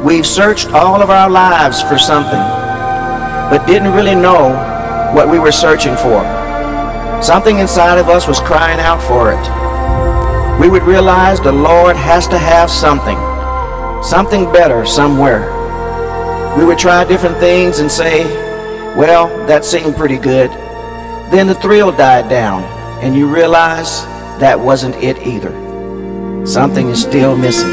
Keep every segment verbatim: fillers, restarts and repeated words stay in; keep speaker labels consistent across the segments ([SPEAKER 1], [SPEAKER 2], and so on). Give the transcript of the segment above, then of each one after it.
[SPEAKER 1] We've searched all of our lives for something, but didn't really know what we were searching for. Something inside of us was crying out for it. We would realize the Lord has to have something, something better somewhere. We would try different things and say, well, that seemed pretty good. Then the thrill died down, and you realize that wasn't it either. Something is still missing.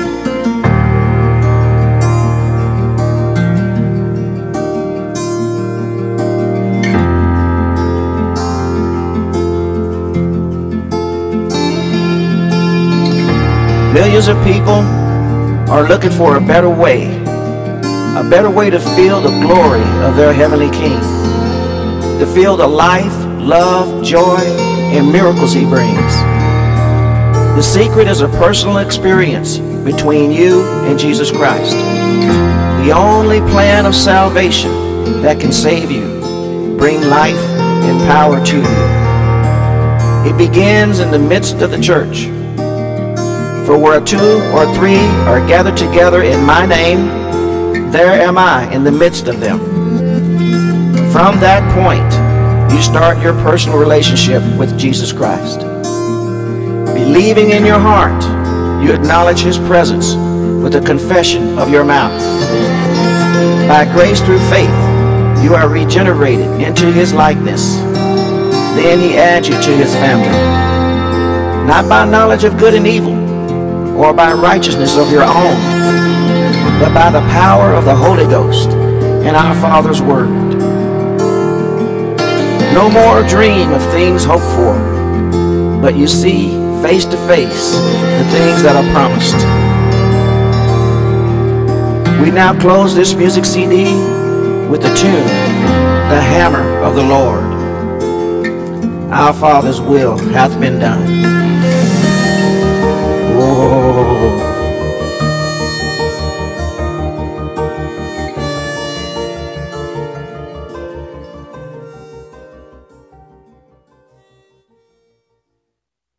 [SPEAKER 1] Millions of people are looking for a better way, a better way to feel the glory of their heavenly King, to feel the life, love, joy, and miracles he brings. The secret is a personal experience between you and Jesus Christ, the only plan of salvation that can save you, bring life and power to you. It begins in the midst of the church. For where two or three are gathered together in my name, there am I in the midst of them. From that point, you start your personal relationship with Jesus Christ. Believing in your heart, you acknowledge his presence with a confession of your mouth. By grace through faith, you are regenerated into his likeness. Then he adds you to his family. Not by knowledge of good and evil, or by righteousness of your own, but by the power of the Holy Ghost and our Father's Word. No more dream of things hoped for, but you see face to face the things that are promised. We now close this music C D with the tune, The Hammer of the Lord. Our Father's will hath been done. Whoa.